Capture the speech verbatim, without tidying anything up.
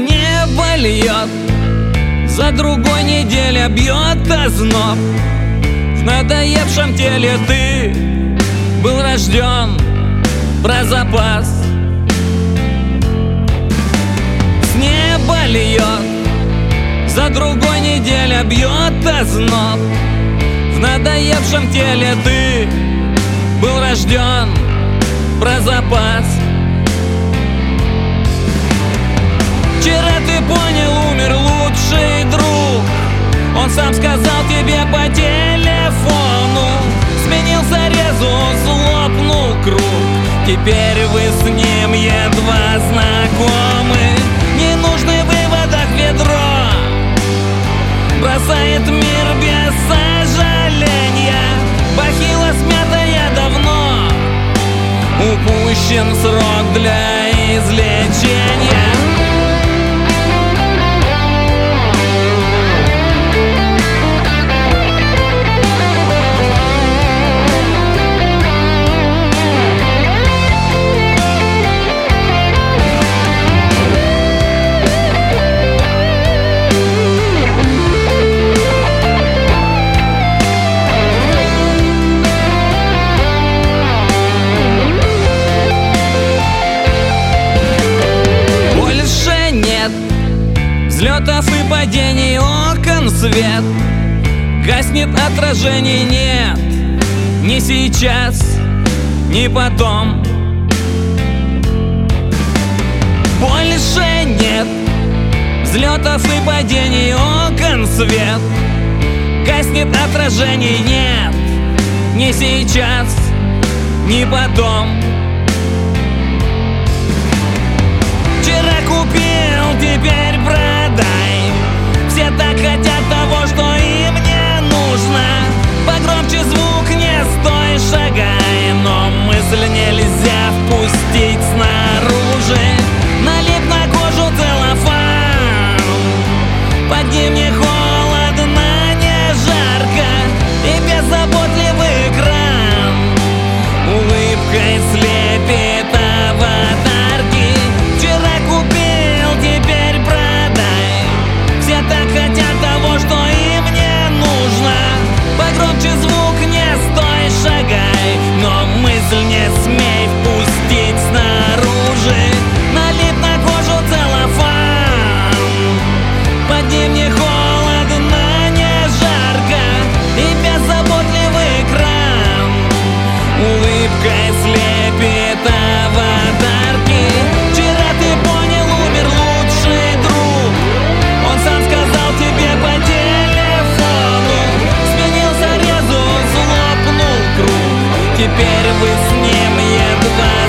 небо льет, за другой неделя бьет озноб. В надоевшем теле ты был рожден про запас. С неба льет, за другой неделя бьет озноб. В надоевшем теле ты был рожден про запас. Вчера ты понял, умер лучший друг. Он сам сказал тебе по телефону. Сменился резус, лопнул круг. Теперь вы с ним едва знакомы. Ненужный в выводах ведро бросает мир без сожаления. Бахила смятая давно, упущен срок для излечения. Взлетов и падений окон свет, гаснет отражений, нет, ни сейчас, ни потом. Больше нет взлетов и падений окон свет, гаснет отражений, нет, ни сейчас, ни потом. Вчера купил, теперь продай. Все так хотят того, что им не нужно. Погромче звук, не стой, шагай. Но мысль нельзя впустить снаружи. Налип на кожу целлофан. Под ним не холодно, не жарко. И беззаботливый экран улыбкой слепит аватарки. Вчера купил, теперь продай. Все так хотят того, что им не нужно. Погромче звук, не стой, шагай. Но мысль не смей впустить снаружи. Налип на кожу целлофан. Под ним не холодно, не жарко. И беззаботливый экран улыбкой слепит аватарки. Вчера ты понял, умер лучший друг. Он сам сказал тебе по телефону. Сменился резус, лопнул круг. Теперь вы с ним едва